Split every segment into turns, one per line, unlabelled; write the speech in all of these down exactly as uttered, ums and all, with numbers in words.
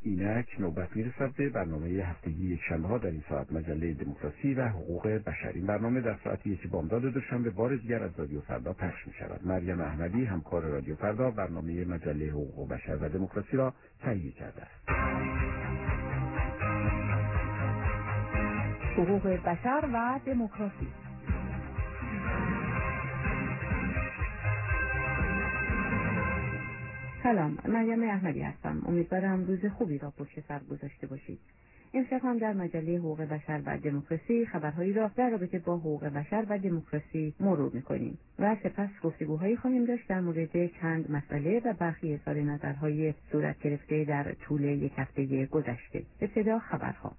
اینک نوبت میرسد به برنامه هفتگی یک شنبه ها در این ساعت مجله دموکراسی و حقوق بشر. این برنامه در ساعت یک بامداد دوشنبه بار دیگر از رادیو فردا پخش می شود. مریم احمدی همکار رادیو فردا برنامه مجله حقوق بشر و دموکراسی را تهیه کرده است.
حقوق بشر و دموکراسی. سلام، مریم احمدی هستم. امیدوارم روز خوبی را پشت سر گذاشته باشید. امشب هم در مجله حقوق بشر و دموکراسی خبرهایی را در رابطه با حقوق بشر و دموکراسی مرور می‌کنیم و سپس گفتگوهایی خواهیم داشت در مورد چند مسئله و برخی اظهار نظرهای صورت گرفته در طول یک هفته گذشته. ابتدا خبرها.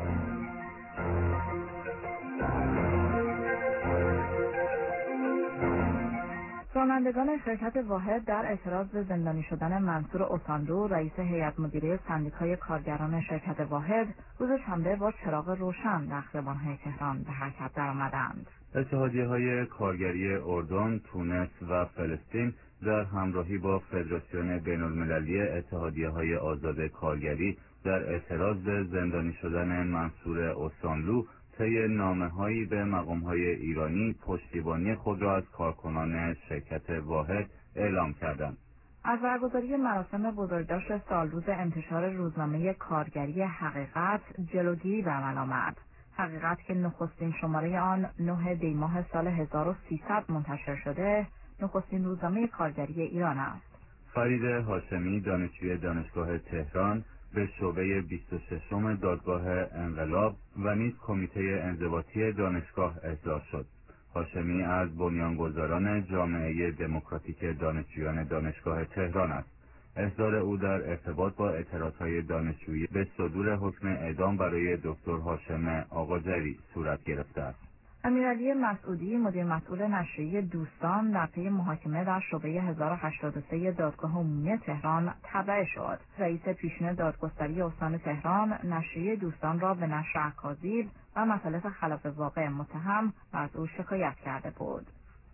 رانندگان شرکت واحد در اعتراض به زندانی شدن منصور اوسانلو رئیس هیئت مدیره سندیکای کارگران شرکت واحد روز شنبه با چراغ روشن در خیابان‌های تهران به حرکت درآمدند.
اتحادیه‌های کارگری اردن، تونس و فلسطین در همراهی با فدراسیون بین‌المللی اتحادیه‌های آزاد کارگری در اعتراض به زندانی شدن منصور اوسانلو طی نامه‌هایی به مقام‌های ایرانی پشتیبانی خود را از کارکنان شرکت واحد اعلام کردند.
از برگزاری مراسم بزرگداشت سالروز انتشار روزنامه کارگری حقیقت جلوگیری به عمل آمد. حقیقت که نخستین شماره آن نه دی ماه سال هزار و سیصد منتشر شده، نخستین روزنامه کارگری ایران است.
فرید هاشمی دانشجوی دانشگاه تهران به شعبه بیست و ششم دادگاه انقلاب و نیز کمیته انضباطی دانشگاه احضار شد. هاشمی از بنیانگذاران جامعه دموکراتیک دانشجویان دانشگاه تهران است. احضار او در ارتباط با اعتراضهای دانشجویی به صدور حکم اعدام برای دکتر هاشم آقاجری صورت گرفته است.
امیرعلی مسعودی مدیر مسئول نشریه دوستان در پی محاکمه در شعبه هزار و هشتاد و سه دادگاه عمومی تهران تبرئه شد. رئیس پیشین دادگستری استان تهران نشریه دوستان را به نشر اکاذیب و مطالب خلاف واقع متهم و از او شکایت کرده بود.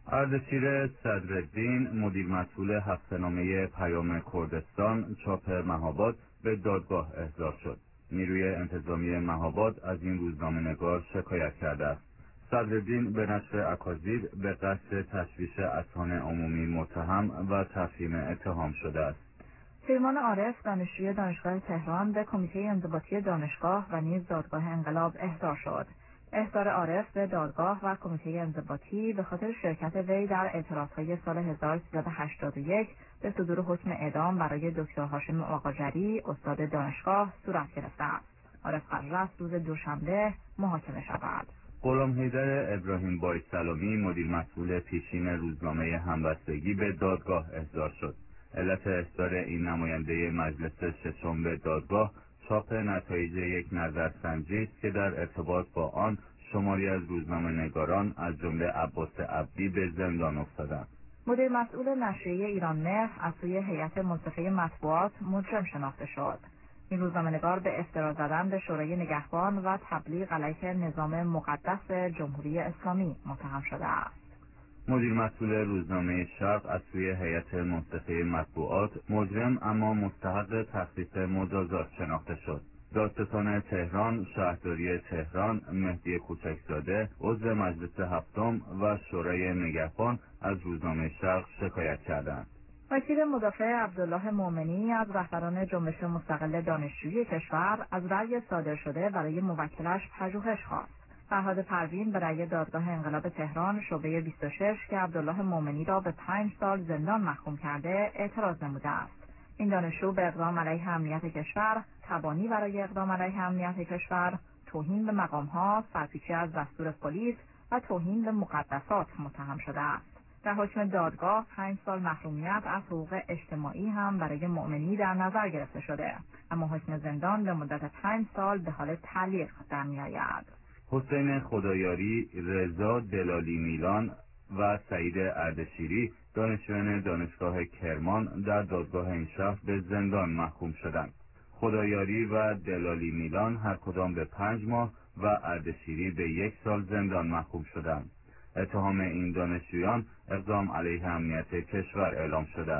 اردشیر صدرالدین مدیر مسئول هفته‌نامه پیام کردستان چاپ مهاباد به دادگاه احضار شد. نیروی انتظامی مهاباد از این روزنامه‌نگار شکایت کرده است. صدرالدین به نشر اکاذیب به قصد تشویش اذهان عمومی متهم و تفهیم اتهام شده است.
پیمان عارف دانشجوی دانشگاه تهران به کمیته انضباطی دانشگاه و نیز دادگاه انقلاب احضار شد. احضار عارف به دادگاه و کمیته انضباطی به خاطر شرکت وی در اعتراضهای سال هزار و سیصد و هشتاد و یک به صدور حکم اعدام برای دکتر هاشم آقاجری استاد دانشگاه صورت گرفته است. عارف قرار است روز دوشنبه محاکمه شود.
غلام حیدر ابراهیم بایسلامی مدیر مسئول پیشین روزنامه همبستگی به دادگاه احضار شد. علت احضار این نماینده مجلس ششم به دادگاه چاپ نتایج یک نظرسنجی است که در ارتباط با آن شماری از روزنامه‌نگاران از جمله عباس عبدی به زندان افتادند.
مدیر مسئول نشریه ایران مهر از سوی هیئت منصفه مطبوعات مجرم شناخته شد. این روزنامه‌نگار به افترا زدن به شورای نگهبان و تبلیغ علیه نظام مقدس جمهوری اسلامی متهم شده است.
مدیر مسئول روزنامه شرق از سوی هیئت منصفه مطبوعات مجرم اما مستحق تخصیص مجازات شناخته شد. دادستان تهران، شهرداری تهران، مهدی کوچکزاده، عضو مجلس هفتم و شورای نگهبان از روزنامه شرق شکایت کردند.
وکیل مدافع عبدالله مومنی از رهبران جنبش مستقل دانشجویی کشور از رأی صادر شده برای موکلش پژوهش خواست. فرهاد پروین به رأی دادگاه انقلاب تهران شعبه بیست و شش که عبدالله مومنی را به پنج سال زندان محکوم کرده اعتراض نموده است. این دانشجو به اقدام علیه امنیت کشور، تبانی برای اقدام علیه امنیت کشور، توهین به مقام‌ها، سرپیچی از دستور پلیس و توهین به مقدسات متهم شده است. در حکم دادگاه پنج سال محرومیت از حقوق اجتماعی هم برای مومنی در نظر گرفته شده، اما حکم زندان به مدت پنج سال به حال تعلیق در می‌آید.
حسین خدایاری، رضا دلالی میلان و سعید اردشیری دانشجویان دانشگاه کرمان در دادگاه این شهر به زندان محکوم شدند. خدایاری و دلالی میلان هر کدام به پنج ماه و اردشیری به یک سال زندان محکوم شدند. اتهام این دانشجویان اقدام علیه امنیت کشور اعلام شده است.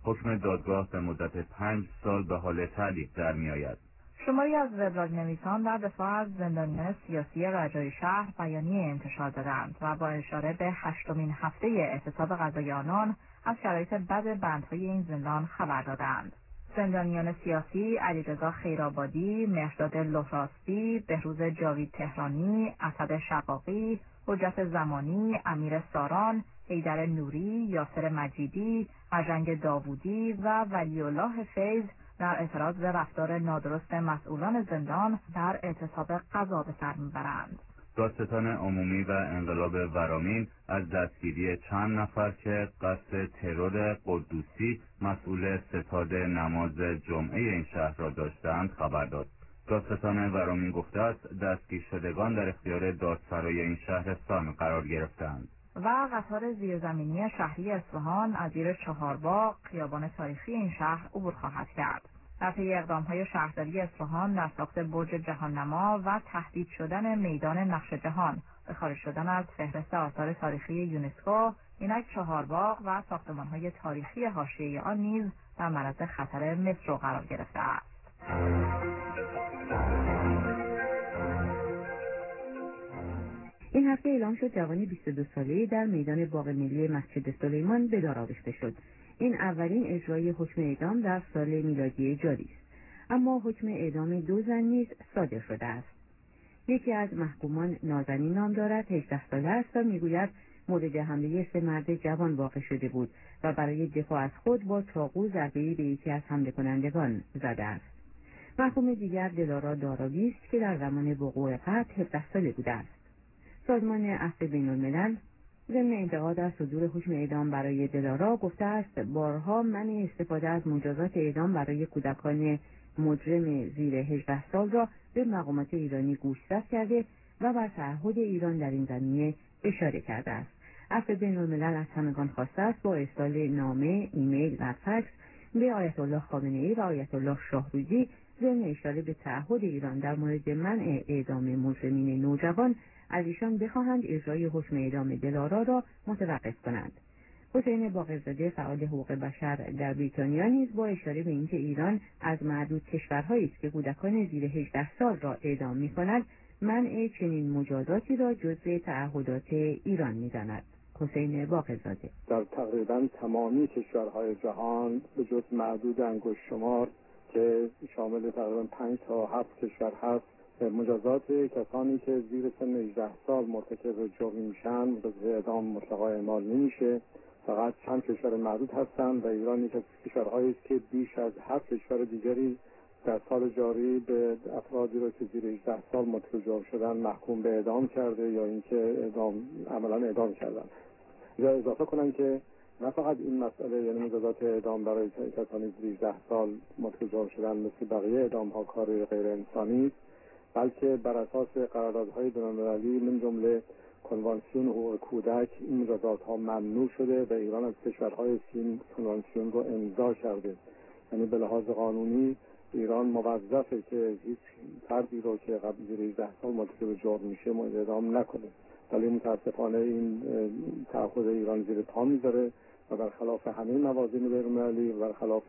حکم دادگاه به مدت پنج سال به حال تعلیق در می‌آید.
شماری از وبلاگ نویسان در دفاع از زندانیان سیاسی رجای شهر بیانیه انتشار دادند و با اشاره به هشتمین هفته اعتصاب غذای آنان از شرایط بد بندهای این زندان خبر دادند. زندانیان سیاسی علیرضا خیرآبادی، مهرداد لهراستی، بهروز جاوید تهرانی، اسد شقاقی، حجت زمانی، امیر ساران، حیدر نوری، یاسر مجیدی، ارژنگ داوودی و ولی‌الله فیض در اعتراض به رفتار نادرست مسئولان زندان در اعتصاب غذا به سر میبرند.
دادستان عمومی و انقلاب ورامین از دستگیری چند نفر که قصد ترور قدوسی مسئول ستاد نماز جمعه این شهر را داشتند خبر داد. دادستان ورامین گفته است دستگیر شدگان در اختیار دادسرای این شهرستان قرار گرفتند.
و قطار زیرزمینی شهری اصفهان از زیر چهارباغ خیابان تاریخی این شهر عبور خواهد کرد. در طی اقدام‌های شهرداری اصفهان در ساخت برج جهاننما و تهدید شدن میدان نقش جهان به خارج شدن از فهرست آثار تاریخی یونسکو، اینک چهارباغ و ساختمان‌های تاریخی حاشیه‌ای آن نیز در معرض خطر مترو قرار گرفته است.
این هفته اعلام شد جوانی بیست و دو ساله‌ای در میدان باغ ملی مسجد سلیمان به دار آویخته شد. این اولین اجرای حکم اعدام در سال میلادی جاری است. اما حکم اعدام دو زن نیز صادر شده است. یکی از محکومان نازنین نام دارد، هجده ساله است و میگوید مورد حمله سه مرد جوان واقع شده بود و برای دفاع از خود با چاقو ضربه‌ای به یکی از حمله کنندگان زده است. محکوم دیگر دلارا داراوی است که در زمان وقوع قتل هفده ساله بوده است. سازمان عفو بین‌الملل ضمن انتقاد از صدور حکم اعدام برای دلارا گفته است بارها منع استفاده از مجازات اعدام برای کودکان مجرم زیر هجده سال را به مقامات ایرانی گوشزد کرده و بر تعهد ایران در این زمینه اشاره کرده است. عفو بین‌الملل از همگان خواسته است با ارسال نامه، ایمیل و فکس به آیت الله خامنه‌ای و آیت الله شاهروزی ضمن اشاره به تعهد ایران در مورد منع اعدام مجرمین نوجوان از ایشان بخواهند اجرای حکم اعدام دلارا را متوقف کنند. حسین باقرزاده فعال حقوق بشر در بریتانیا نیز با اشاره به اینکه ایران از معدود کشورهایی است که کودکان زیر هجده سال را اعدام می‌کند، منع چنین مجازاتی را جزء تعهدات ایران می‌داند. حسین باقرزاده
در تقریبا تمامی کشورهای جهان به جز معدود انگشت شمار که شامل تقریبا پنج تا هفت کشور هست، مجازات کسانی که زیر سن هجده سال مرتکب جرمی میشن به اعدام مطلقاً اعمال نمیشه. فقط چند کشور معدود هستند و ایران یک از کشورهایی است که بیش از هفت کشور دیگری در سال جاری به افرادی را که زیر هجده سال مرتکب جرم شدن محکوم به اعدام کرده یا اینکه اعدام عملاً اعدام کردن. یا اضافه کنم که نه فقط این مسئله، یعنی مجازات اعدام برای کسانی زیر هجده سال مرتکب جرم شدن مثل بقیه اعدام ها کار غیر انسانی است، بلکه بر اساس قراردادهای بین‌المللی من جمله کنوانسیون حقوق کودک این مجازات ها ممنوع شده و ایران از کشورهای این کنوانسیون رو امضا کرده. یعنی به لحاظ قانونی ایران موظفه که هیچ فردی رو که قبل زیر هجده سال مرتکب جرم میشه مورد اعدام نکنه. ولی متاسفانه این تعهد ایران زیر پا میذاره و برخلاف همه موازین بین‌المللی و برخلاف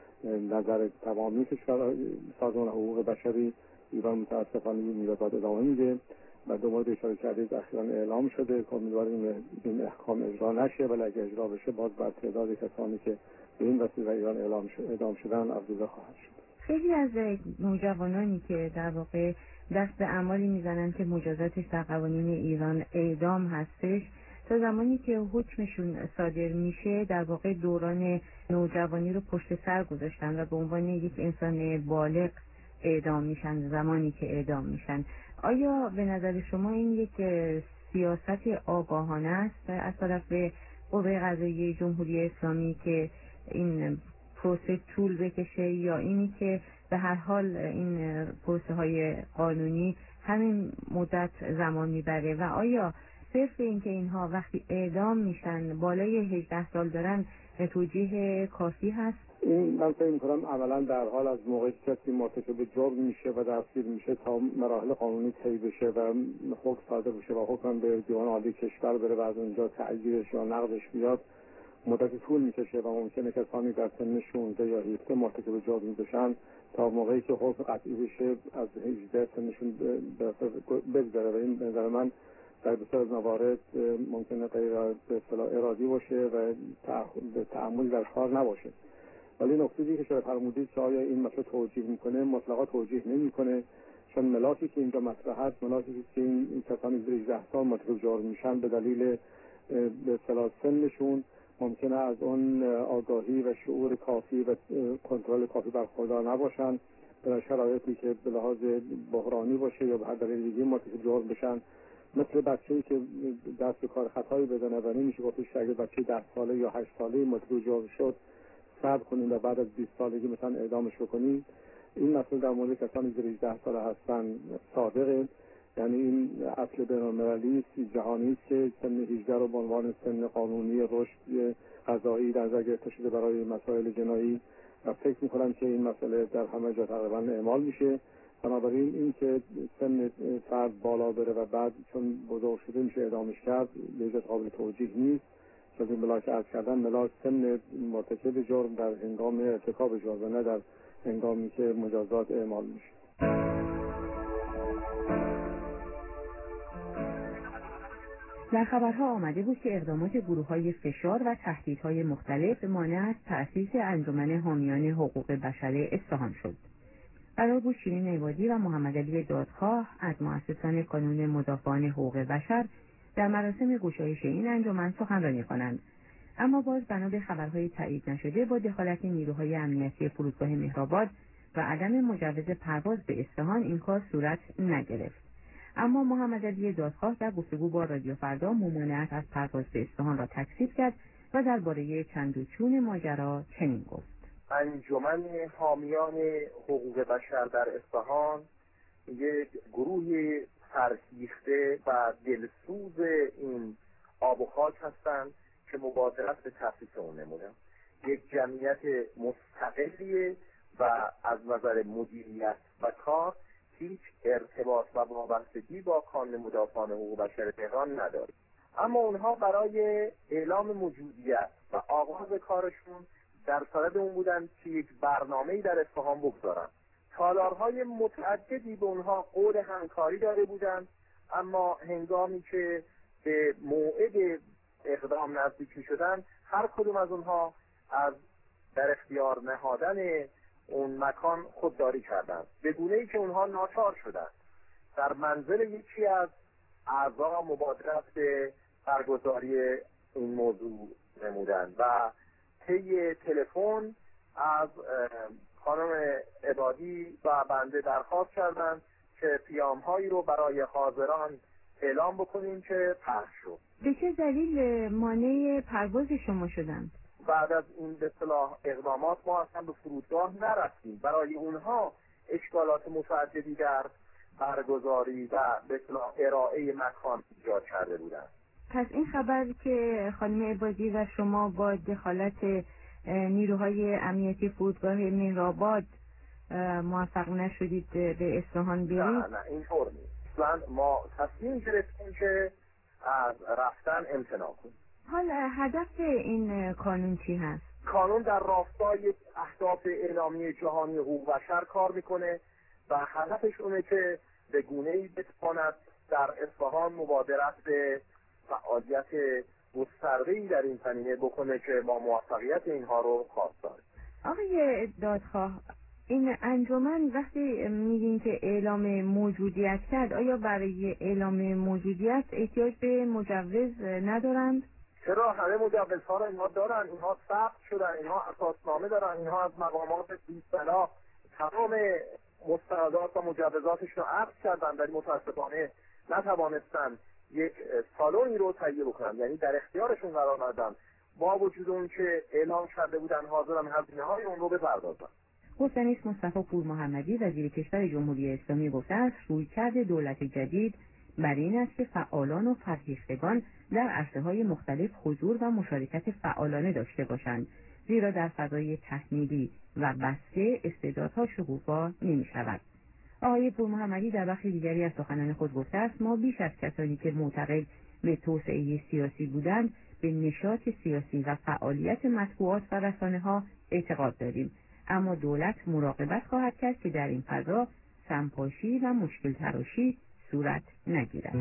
نظر تمامی کشورهای سازمان حقوق بشری، ایران متاسفانه این مجازات ادامه میده و دو مورد اشاره کردید اخیراً اعلام شده که امیدواریم این احکام اجرا نشه، ولی اگه اجرا بشه باز بر تعداد کسانی که به این وسیله ایران اعلام اعدام شدن افزوده خواهد شد.
خیلی از نوجوانانی که در واقع دست به اعمالی میزنن که مجازاتش در قوانین ایران اعدام هستش، تا زمانی که حکمشون صادر میشه در واقع دوران نوجوانی رو پشت سر گذاشتن و به عنوان یک انسان بالغ اعدام میشن زمانی که اعدام میشن. آیا به نظر شما این یک سیاست آگاهانه است از طرف قوه قضاییه جمهوری اسلامی که این پروسه طول بکشه، یا اینی که به هر حال این پروسه های قانونی همین مدت زمان میبره و آیا صرف اینکه اینها وقتی اعدام میشن بالای هجده سال دارن توجیه کافی هست؟
این من فکر می‌کنم عملاً در حال از موقعی که کسی مرتکب جرم میشه و دستگیر میشه تا مراحل قانونی طی بشه و حکم صادر بشه و حکم به دیوان عالی کشور بره و از اونجا تعییدش یا نقضش بیاد، مدت طول میکشه و ممکنه کسانی در سن شانزده یا هفده مرتکب جرم بشن تا موقعی که حکم قطعی بشه از هجده سنشون بگذره و این به نظر من در بسیار از موارد ممکنه غیر به اصطلاح ارادی باشه و به تعامل در کار نباشه. ولی نکته‌ای که شما فرمودید که آیا این مسئله توجیه میکنه، مطلقا توجیه نمیکنه، چون ملاکی که اینجا مطرح هست ملاکی که این کسانی زیر هجده سال مرتکب جرم میشن به دلیل به اصطلاح سنشون ممکنه از اون آگاهی و شعور کافی و کنترل کافی برخوردار نباشن، در شرایطی که به لحاظ بحرانی باشه یا به هر دلیل دیگه مرتکب جرم بشن. مثل بچه‌ای که دست به کار خطایی بزنه و نمیشه گفتش که اگه بچه ده ساله یا هشت ساله مرتکب جرم شد صبر کنیم و بعد از بیست سالگی مثلا اعدامش بکنیم. این مسئله در مورد کسانی زیر هجده ساله هستن صادقه، یعنی این اصل بین‌المللی است، جهانی است که سن هجده رو به عنوان سن قانونی رشد قضایی در نظر گرفته شده برای مسائل جنایی و فکر می‌کنم که این مسئله در همه جا تقریبا اعمال میشه. بنابراین این که سن فرد بالا بره و بعد چون بزرگ شده میشه اعدامش کرد به قابل توجیه نیست. چون این ملاک عرض کردن ملاک سن مرتکب جرم در هنگام ارتکاب جرم و نه در هنگامی که مجازات اعمال میشه.
در خبرها آمده بود که اقدامات گروه‌های فشار و تهدیدهای مختلف مانع از تأسیس انجمن حامیان حقوق بشر اصفهان شد. قرار بود شیرین عبادی و محمد علی دادخواه از مؤسسان کانون مدافعان حقوق بشر در مراسم گشایش این انجمن سخنرانی کنند، اما باز بنا به خبرهای تایید نشده با دخالت نیروهای امنیتی فرودگاه مهرآباد و عدم مجوز پرواز به اصفهان این کار صورت نگرفت. اما محمد علی دادخواه در گفتگو با رادیو فردا ممانعت از پرواز به اصفهان را تکذیب کرد و درباره چند و چون ماجرا چنین گفت:
انجمن حامیان حقوق بشر در اصفهان یک گروه فرهیخته و دلسوز این آب و خاک هستند که مبادرت به تأسیس اون نمودن. یک جمعیت مستقلیه و از نظر مدیریت و کار هیچ ارتباط و وابستگی با کانون مدافعان حقوق بشر تهران نداره. اما اونها برای اعلام موجودیت و آغاز کارشون در صدد اون بودن که یک برنامه‌ای در اصفهان بگذارن. تالارهای متعددی به اونها قول همکاری داده بودند، اما هنگامی که به موعد اقدام نزدیک می‌شدند هر کدوم از اونها از در اختیار نهادن اون مکان خودداری کردند، به گونه‌ای که اونها ناچار شدند در منزل یکی از اعضا مبادرت به برگزاری این موضوع نمودند و طی تلفن از خانم عبادی و بنده درخواست کردند که پیام‌هایی رو برای حاضران اعلام بکنیم که پخش شد.
به چه دلیل مانع پرواز شما شدند؟
بعد از این به اصطلاح اقدامات ما اصلا به فرودگاه نرفتیم. برای اونها اشکالات متعددی در برگزاری و به اصطلاح ارائه مکان ایجاد کرده بودند.
پس این خبر که خانم عبادی و شما با دخالت نیروهای امنیتی فرودگاه مهرآباد موفق نشدید به اصفهان برید؟
نه نه اینطور نیست. اصلا ما تصمیم گرفتیم که از رفتن امتناع کنیم.
حالا هدف این قانون چی هست؟
قانون در راستای اهداف اعلامیه جهانی حقوق بشر کار میکنه و هدفش اونه که به گونه‌ای بتواند در اصفهان مبادرت به فعالیت گسترده‌ای در این زمینه بکنه که ما موفقیت اینها رو خواستار.
آقای دادخواه، این انجمن وقتی میگین که اعلام موجودیت کرد، آیا برای اعلام موجودیت احتیاج به مجوز ندارند؟
چرا؟ همه مجوزها رو اینها دارن، اینها ثبت شدن، اینها اساسنامه دارن، اینها از مقامات بی‌صلاح تمام مستندات و مجوزاتش رو عرض کردن، ولی متاسفانه نتوانستن یک سالونی رو تهیه بکنن، یعنی در اختیارشون قرار ندادن با وجود اون که اعلام کرده بودن حاضرن هزینه های اون رو بپردازن.
حسین مصطفی پور محمدی وزیر کشور جمهوری اسلامی گفته است رویکرد دولت جدید بر این است که فعالان و فرهیختگان در عرصه‌های مختلف حضور و مشارکت فعالانه داشته باشند، زیرا در فضای تحمیلی و بسته استعدادها شکوفا نمی‌شود. آقای پور محمدی در بخش دیگری از سخنان خود گفته است ما بیش از کسانی که معتقد به توسعه سیاسی بودند به نشاط سیاسی و فعالیت مطبوعات و رسانه‌ها اعتقاد داریم، اما دولت مراقبت خواهد کرد که در این فضا سمپاشی و مشکل تراشی صورت نگیرد.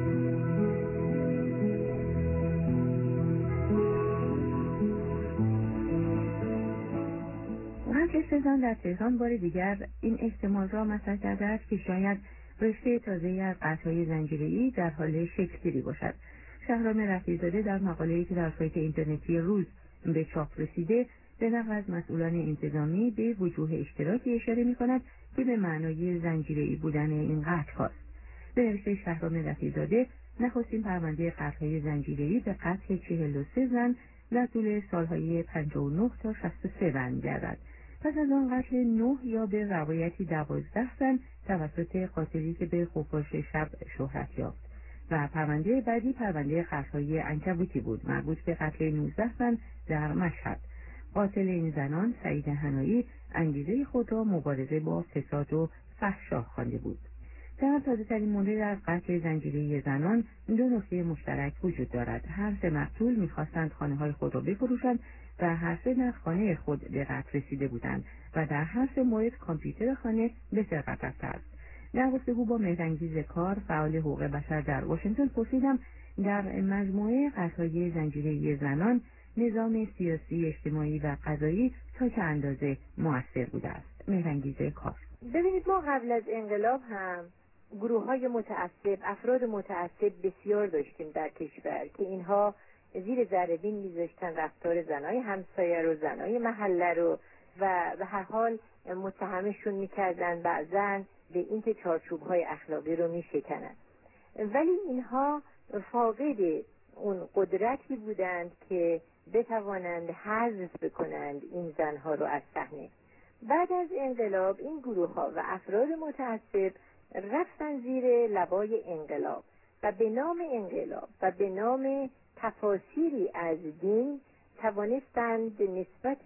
مجلس سزان در تهران بار دیگر این احتمال را مطرح کرده است که شاید رشته تازه‌ای از قطع‌های زنجیره‌ای در حال شکل‌گیری باشد. شهرام رفیع‌زاده در مقاله‌ای که در سایت اینترنتی روز به چاپ رسیده به نقل از مسئولان انتظامی به وجوه اشتراکی اشاره می‌کند که به معنای زنجیره‌ای بودن این قطع‌هاست. به نوشته شهرام رفیع‌زاده، نخستین پرونده قتل‌های زنجیره‌ای به قتل چهل و سه زن در طول سالهای پنجاه و نه تا شصت و سه برمی‌گردد. پس از آن قتل نه یا به روایتی دوازده زن توسط قاتلی که به خفاش شب شهرت یافت و پرونده بعدی پرونده قتل‌های عنکبوتی بود مربوط به قتل نوزده زن در مشهد. قاتل این زنان، سعید حنایی، انگیزه خود را مبارزه با فساد و فحشا خوانده بود. در تازه‌ترین مورد از قتل زنجیره‌ای زنان دو نکته مشترک وجود دارد. هر سه مقتول می‌خواستند خانه‌های خود را بفروشند و هر سه در خانه خود به قتل رسیده بودند و در هر سه مورد کامپیوتر خانه به سرقت رفته است. در گفتگو با مهرانگیز کار، فعال حقوق بشر در واشنگتن، پرسیدم در مجموعه قتل‌های زنجیره‌ای زنان نظام سیاسی، اجتماعی و قضایی تا چه اندازه مؤثر بوده است. مهرانگیز کار:
ببینید، ما قبل از انقلاب هم گروه‌های متعصب، افراد متعصب بسیار داشتیم در کشور که اینها زیر ذره بین می‌ذاشتن رفتار زنای همسایه رو، زنای محله رو و به هر حال متهمشون می‌کردن، بعضاً به این که چارچوب‌های اخلاقی رو می‌شکنن. ولی اینها فاقد اون قدرتی بودند که بتوانند حذف بکنند این زنها رو از صحنه. بعد از انقلاب این گروه‌ها و افراد متعصب رفتن زیر لوای انقلاب و به نام انقلاب و به نام تفاسیری از دین توانستند نسبت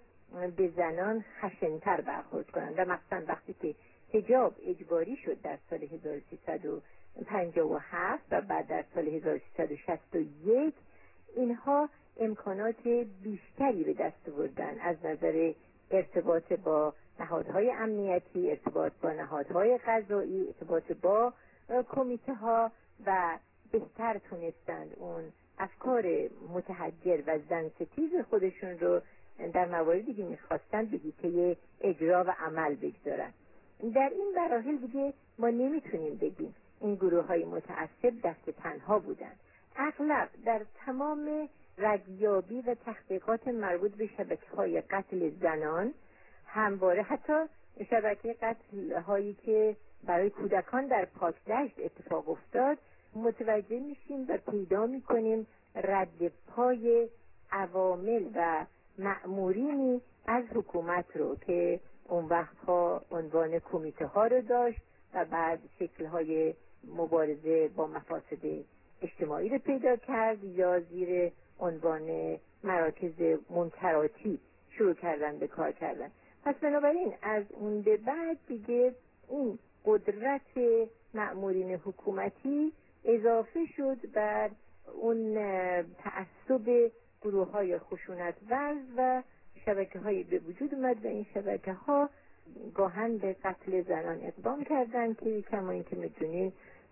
به زنان خشن‌تر برخورد کنند و مثلا وقتی که حجاب اجباری شد در سال هزار و سیصد و پنجاه و هفت و بعد در سال هزار و سیصد و شصت و یک اینها امکانات بیشتری به دست آوردن از نظر ارتباط با نهادهای امنیتی، ارتباط با نهادهای قضایی، ارتباط با کمیته ها و بهتر تونستند اون افکار متحجر و زن ستیز خودشون رو در مواردی که میخواستن به حیطه اجرا و عمل بگذارن. در این مراحل دیگه ما نمیتونیم بگیم این گروه های متعصب دست تنها بودن. اغلب در تمام ردیابی و تحقیقات مربوط به شبکه های قتل زنان همواره، حتی شبکه قتل هایی که برای کودکان در پاکدشت اتفاق افتاد، متوجه میشیم و پیدا میکنیم رد پای عوامل و مأمورینی از حکومت رو که اون وقتها عنوان کمیته ها رو داشت و بعد شکل های مبارزه با مفاسد اجتماعی رو پیدا کرد یا زیر عنوان مراکز منکراتی شروع کردن به کار کردن. پس بنابراین از اون به بعد دیگه این قدرت مأمورین حکومتی اضافه شد بر اون تعصب گروه های خشونت ورز و شبکه های به وجود اومد و این شبکه ها گاهن به قتل زنان اقدام کردن که کما این که میدونین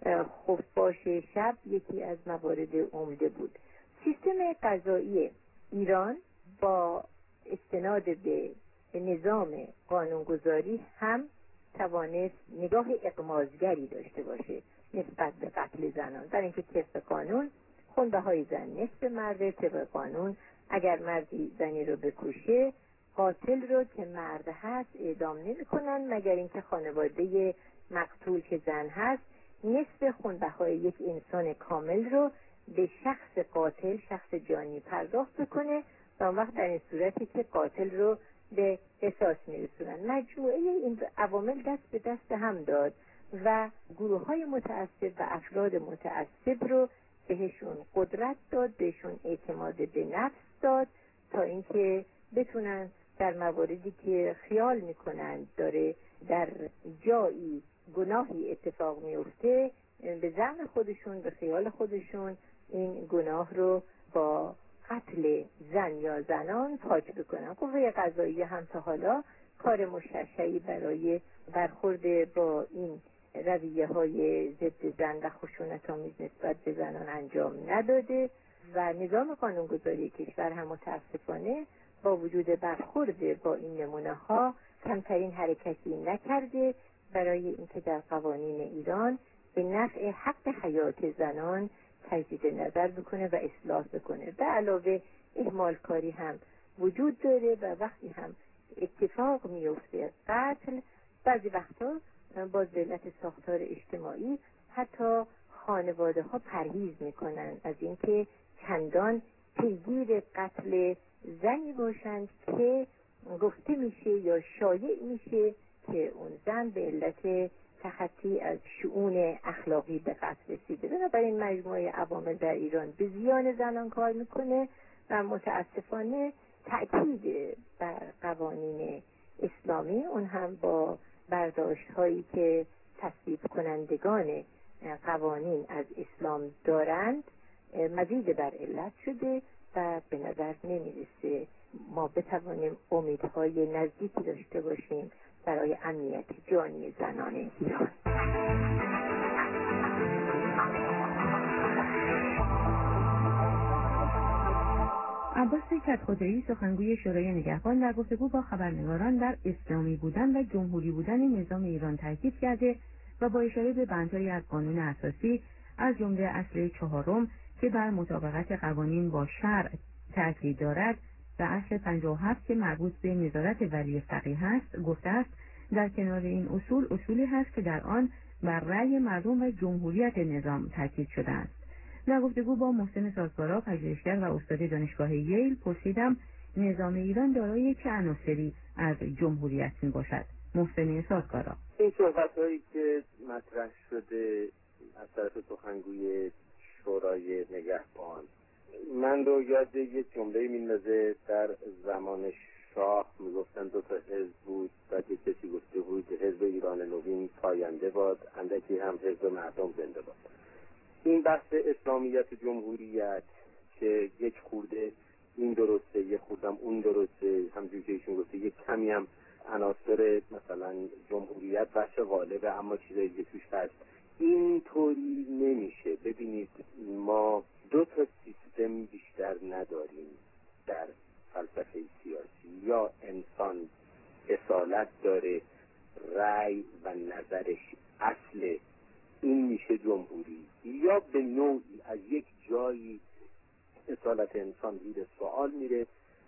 خفاش شب یکی از موارد عمده بود. سیستم قضایی ایران با استناد به نظام قانونگذاری هم توانست نگاه اغماضگری داشته باشه نسبت به قتل زنان، برای اینکه طبق قانون خونبهای زن نصف مرد. طبق قانون اگر مردی زنی رو بکشه، قاتل رو که مرد هست اعدام نمی کنن مگر اینکه خانواده مقتول که زن هست نصف خونبهای یک انسان کامل رو به شخص قاتل، شخص جانی پرداخت بکنه و اون وقت در این صورتی که قاتل رو به قصاص میرسونن. مجموعه این عوامل دست به دست هم داد و گروه های متعصب و افراد متعصب رو بهشون قدرت داد، بهشون اعتماد به نفس داد تا اینکه بتونن در مواردی که خیال میکنن داره در جایی گناهی اتفاق میفته، به زعم خودشون، به خیال خودشون این گناه رو با قتل زن یا زنان پاک بکنن. قوه قضاییه هم تا حالا کار مشرشعی برای برخورد با این رویه های ضد زن و خشونت آمیز نسبت به زنان انجام نداده و نظام قانونگذاری کشور هم متاسفانه با وجود برخورد با این نمونه ها کمترین حرکتی نکرده برای اینکه در قوانین ایران به نفع حق حیات زنان تجدید نظر بکنه و اصلاح بکنه. به علاوه اهمال کاری هم وجود داره و وقتی هم اتفاق میفته قتل، بعضی وقتا با ذلت ساختار اجتماعی حتی خانواده ها پرهیز میکنن از اینکه چندان پیگیر قتل زنی باشند که گفته میشه یا شایع میشه که اون زن به علت تخطی از شؤون اخلاقی به قتل رسیده. بنابراین مجموعه عوامل در ایران به زیان زنان کار میکنه و متاسفانه تأکید بر قوانین اسلامی، اون هم با برداشت هایی که تصویب کنندگان قوانین از اسلام دارند، مزید بر علت شده و به نظر نمیرسه ما بتوانیم امیدهای نزدیکی داشته باشیم برای امنیت جانی زنان ایران.
عباس کدخدایی، سخنگوی شورای نگهبان، در گفتگو با خبرنگاران در اسلامی بودن و جمهوری بودن نظام ایران تاکید کرده و با اشاره به بندهای از قانون اساسی از جمله اصل چهارم که بر مطابقت قوانین با شرع تاکید دارد و اصل پنجاه و هفت که مربوط به نظارت ولی فقیه است، گفته است در کنار این اصول اصولی هست که در آن بر رأی مردم و جمهوریت نظام تاکید شده است. در گفتگو با محسن سازگارا، پژوهشگر و استاد دانشگاه ییل، پرسیدم نظام ایران دارای چه عناصری از جمهوریت می باشد. محسن سازگارا:
این صحبت‌هایی که مطرح شده از طرف سخنگوی شورای نگهبان من رو یاد یک جمله میندازه. در زمان شاه میگفتن دو تا حزب بود و یک کسی گفته بود حزب ایران نوین پاینده باد، اندکی هم حزب مردم زنده باد. این بحث اسلامیت و جمهوریت که یک خورده این درسته یک خوردم اون درسته، همجوری که ایشون گفته یک کمی هم عناصر مثلا جمهوریت بخش غالبه اما چیزایی که توش هست، اینطوری نمیشه. ببینید ما دو تا سیستم بیشتر نداریم در فلسفه سیاسی. یا انسان اصالت داره، رأی و نظرش اصل، این میشه جمهوری، یا به نوعی از یک جایی اصالت انسان زیر سوال میره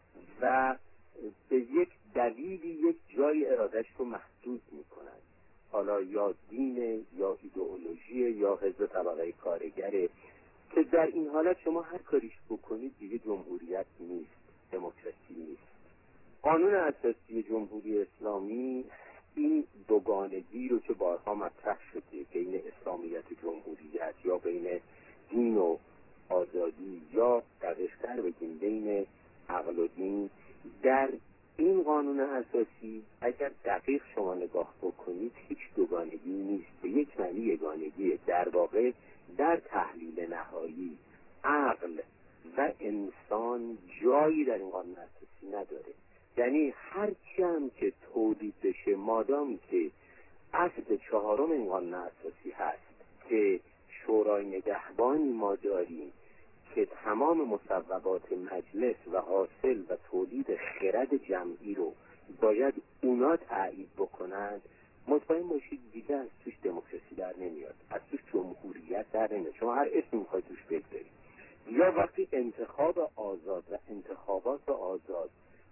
و به یک دلیلی یک جای ارادش رو محدود میکنن، حالا یا دین یا ایدئولوژی یا حزب طبقه کارگره، که در این حالت شما هر کاریش بکنید دیگه جمهوریت نیست، دموکراسی نیست. قانون اساسی جمهوری اسلامی این دوگانگی رو که بارها مطرح شده بین اسلامیت و جمهوریت یا بین دین و آزادی یا دقیق‌تر بگیم بین عقل و دین، در این قانون اساسی اگر دقیق شما نگاه بکنید هیچ دوگانگی نیست، به یک معنی یگانگیه. در واقع در تحلیل نهایی عقل و انسان جایی در این قانون اساسی نداره. یعنی هر چی هم که تولید بشه مادامی که اصل چهارم این قانون اساسی هست که شورای نگهبانی ما داریم که تمام مصوبات مجلس و حاصل و تولید خرد جمعی رو باید اونا تایید بکنند، مطمئن باشید دیگه از توش دموکراسی در نمیاد، از توش جمهوریت در نمیاد. شما هر اسمی میخواید توش بگذارید. یا وقتی انتخاب آزاد و انتخابات آزاد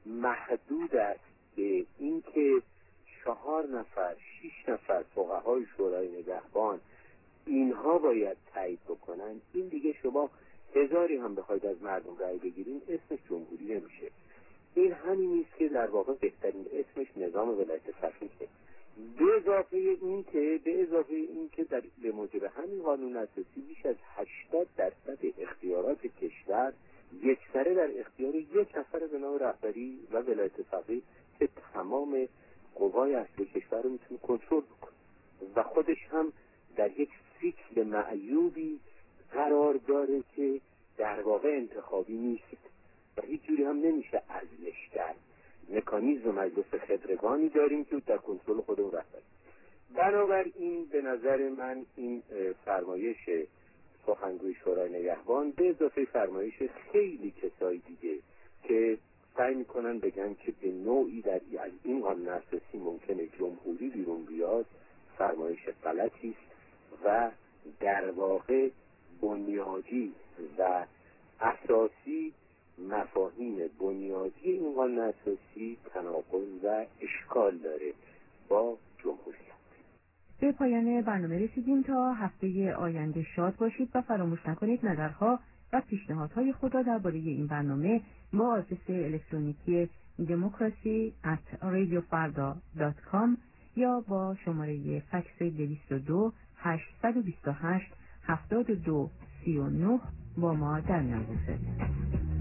محدود است به اینکه چهار نفر شش نفر فقهای شورای نگهبان اینها باید تایید بکنن، این دیگه شما هزاری هم بخواید از مردم رأی بگیرین اسمش جمهوری نمیشه. این همین نیست که در واقع بهترین اسمش نظام ولایت فقیهه. به اضافه این که به اضافه این که در به موجب همین قانون اساسی بیش از هشتاد درصد اختیارات کشور یکسره در اختیار یک نفر به نام رهبری و ولایت فقیه که تمام قوای اصلی کشور رو میتونه کنترل بکنه و خودش هم در یک سیکل معیوبی قرار داره که در واقع انتخابی نیست و هیچ جوری هم نمیشه عزلش کرد. مکانیزم مجلس خبرگانی داریم که در کنترل خودمون رفته. بنابراین به نظر من این فرمایش سخنگوی شورای نگهبان به اضافه فرمایش خیلی کسای دیگه که سعی میکنن بگن که به نوعی در از این قانون اساسی ممکنه جمهوری بیرون بیاد، فرمایش غلطی است و در واقع بنیادی و اساسی مفاهیم بنیادی این قانون اساسی تناقض و اشکال داره با جمهوریت.
به پایان برنامه رسیدیم. تا هفته آینده شاد باشید و فراموش نکنید نظرها و پیشنهادهای خود را درباره این برنامه با آدرس الکترونیکی دموکراسی ات رادیو فردا دات کام یا با شماره فکس دویست و دو هشتصد و بیست و هشت هفتاد و دو سی و نه با ما در میان بگذارید.